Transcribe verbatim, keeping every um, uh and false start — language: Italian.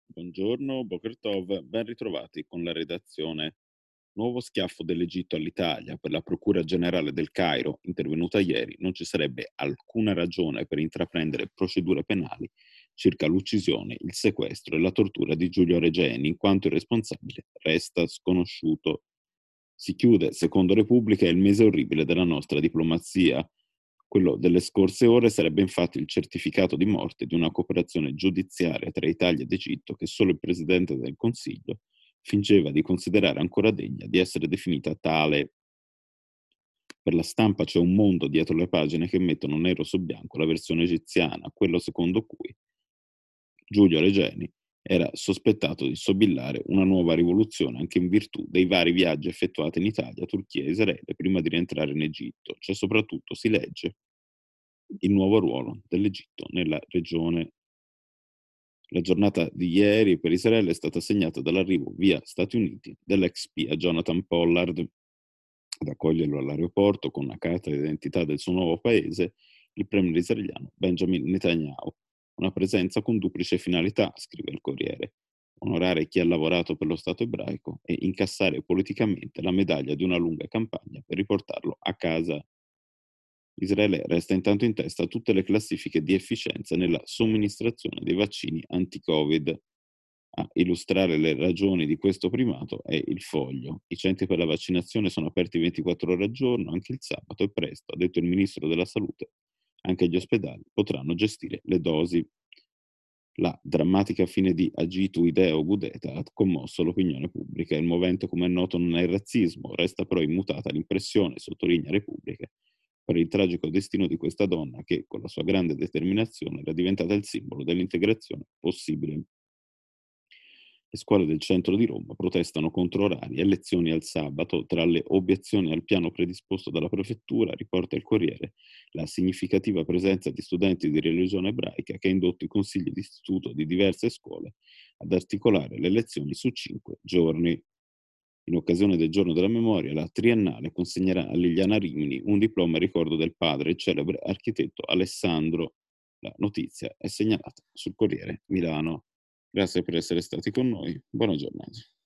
Buongiorno, Boker Tov, ben ritrovati con la redazione. Nuovo schiaffo dell'Egitto all'Italia per la Procura Generale del Cairo, intervenuta ieri, non ci sarebbe alcuna ragione per intraprendere procedure penali circa l'uccisione, il sequestro e la tortura di Giulio Regeni, in quanto il responsabile resta sconosciuto. Si chiude, secondo Repubblica, il mese orribile della nostra diplomazia. Quello delle scorse ore sarebbe infatti il certificato di morte di una cooperazione giudiziaria tra Italia ed Egitto che solo il Presidente del Consiglio fingeva di considerare ancora degna di essere definita tale. Per la stampa c'è un mondo dietro le pagine che mettono nero su bianco la versione egiziana, quello secondo cui Giulio Regeni era sospettato di sobillare una nuova rivoluzione anche in virtù dei vari viaggi effettuati in Italia, Turchia e Israele prima di rientrare in Egitto. Cioè, soprattutto si legge il nuovo ruolo dell'Egitto nella regione. La giornata di ieri per Israele è stata segnata dall'arrivo via Stati Uniti dell'ex spia Jonathan Pollard ad accoglierlo all'aeroporto con una carta d'identità del suo nuovo paese, il premier israeliano Benjamin Netanyahu. Una presenza con duplice finalità, scrive il Corriere: onorare chi ha lavorato per lo Stato ebraico e incassare politicamente la medaglia di una lunga campagna per riportarlo a casa. Israele resta intanto in testa a tutte le classifiche di efficienza nella somministrazione dei vaccini anti-Covid. A illustrare le ragioni di questo primato è il Foglio. I centri per la vaccinazione sono aperti ventiquattro ore al giorno, anche il sabato e presto, ha detto il ministro della Salute. Anche gli ospedali potranno gestire le dosi. La drammatica fine di Agitu Ideo Gudeta ha commosso l'opinione pubblica. Il movente, come è noto, non è il razzismo, resta però immutata l'impressione, sottolinea Repubblica, per il tragico destino di questa donna che, con la sua grande determinazione, era diventata il simbolo dell'integrazione possibile. Le scuole del centro di Roma protestano contro orari e lezioni al sabato. Tra le obiezioni al piano predisposto dalla prefettura, riporta il Corriere, la significativa presenza di studenti di religione ebraica che ha indotto i consigli di istituto di diverse scuole ad articolare le lezioni su cinque giorni. In occasione del Giorno della Memoria, la Triennale consegnerà a Liliana Rimini un diploma in ricordo del padre, il celebre architetto Alessandro. La notizia è segnalata sul Corriere Milano. Grazie per essere stati con noi, buona giornata.